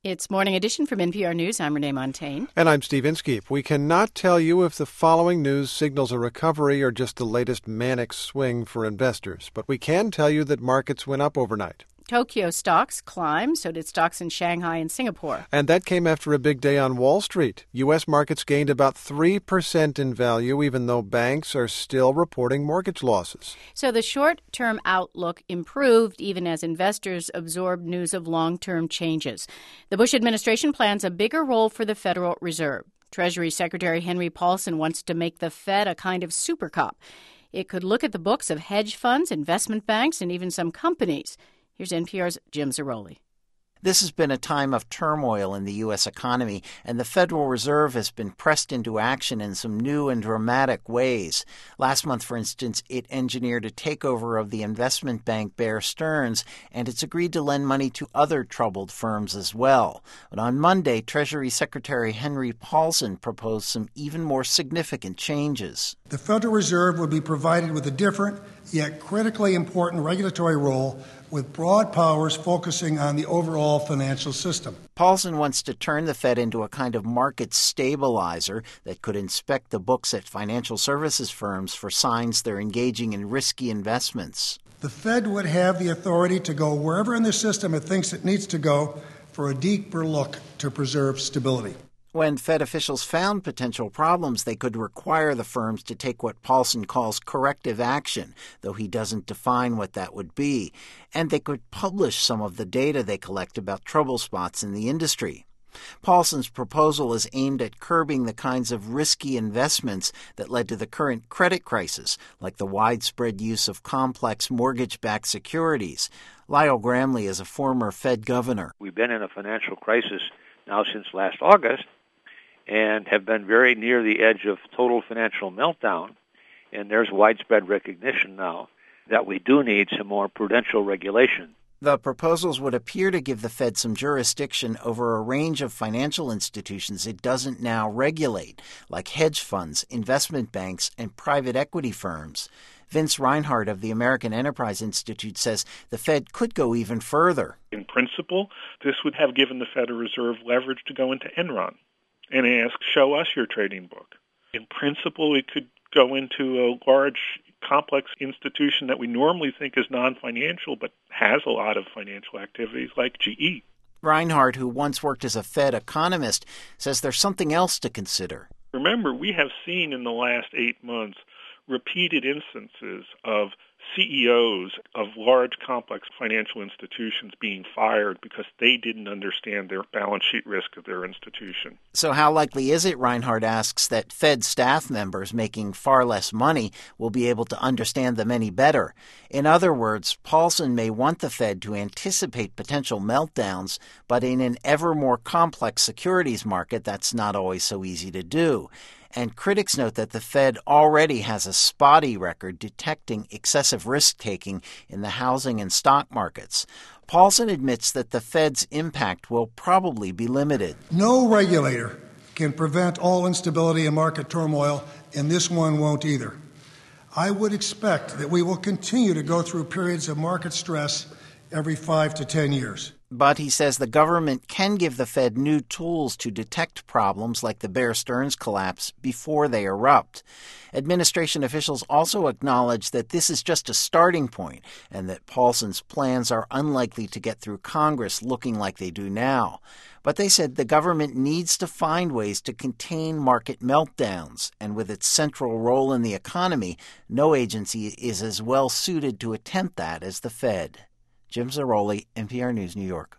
It's Morning Edition from NPR News. I'm Renee Montaigne. And I'm Steve Inskeep. We cannot tell you if the following news signals a recovery or just the latest manic swing for investors, but we can tell you that markets went up overnight. Tokyo stocks climbed, so did stocks in Shanghai and Singapore. And that came after a big day on Wall Street. U.S. markets gained about 3% in value, even though banks are still reporting mortgage losses. So the short-term outlook improved even as investors absorbed news of long-term changes. The Bush administration plans a bigger role for the Federal Reserve. Treasury Secretary Henry Paulson wants to make the Fed a kind of super cop. It could look at the books of hedge funds, investment banks, and even some companies. Here's NPR's Jim Zarroli. This has been a time of turmoil in the U.S. economy, and the Federal Reserve has been pressed into action in some new and dramatic ways. Last month, for instance, it engineered a takeover of the investment bank Bear Stearns, and it's agreed to lend money to other troubled firms as well. But on Monday, Treasury Secretary Henry Paulson proposed some even more significant changes. The Federal Reserve would be provided with a different, yet critically important regulatory role with broad powers focusing on the overall financial system. Paulson wants to turn the Fed into a kind of market stabilizer that could inspect the books at financial services firms for signs they're engaging in risky investments. The Fed would have the authority to go wherever in the system it thinks it needs to go for a deeper look to preserve stability. When Fed officials found potential problems, they could require the firms to take what Paulson calls corrective action, though he doesn't define what that would be. And they could publish some of the data they collect about trouble spots in the industry. Paulson's proposal is aimed at curbing the kinds of risky investments that led to the current credit crisis, like the widespread use of complex mortgage-backed securities. Lyle Gramley is a former Fed governor. We've been in a financial crisis now since last August, and have been very near the edge of total financial meltdown. And there's widespread recognition now that we do need some more prudential regulation. The proposals would appear to give the Fed some jurisdiction over a range of financial institutions it doesn't now regulate, like hedge funds, investment banks, and private equity firms. Vince Reinhardt of the American Enterprise Institute says the Fed could go even further. In principle, this would have given the Federal Reserve leverage to go into Enron and ask, show us your trading book. In principle, it could go into a large, complex institution that we normally think is non-financial but has a lot of financial activities like GE. Reinhardt, who once worked as a Fed economist, says there's something else to consider. Remember, we have seen in the last 8 months repeated instances of CEOs of large, complex financial institutions being fired because they didn't understand their balance sheet risk of their institution. So how likely is it, Reinhardt asks, that Fed staff members making far less money will be able to understand them any better? In other words, Paulson may want the Fed to anticipate potential meltdowns, but in an ever more complex securities market, that's not always so easy to do. And critics note that the Fed already has a spotty record detecting excessive risk-taking in the housing and stock markets. Paulson admits that the Fed's impact will probably be limited. No regulator can prevent all instability and market turmoil, and this one won't either. I would expect that we will continue to go through periods of market stress every 5 to 10 years. But he says the government can give the Fed new tools to detect problems like the Bear Stearns collapse before they erupt. Administration officials also acknowledge that this is just a starting point and that Paulson's plans are unlikely to get through Congress looking like they do now. But they said the government needs to find ways to contain market meltdowns, and with its central role in the economy, no agency is as well suited to attempt that as the Fed. Jim Zarroli, NPR News, New York.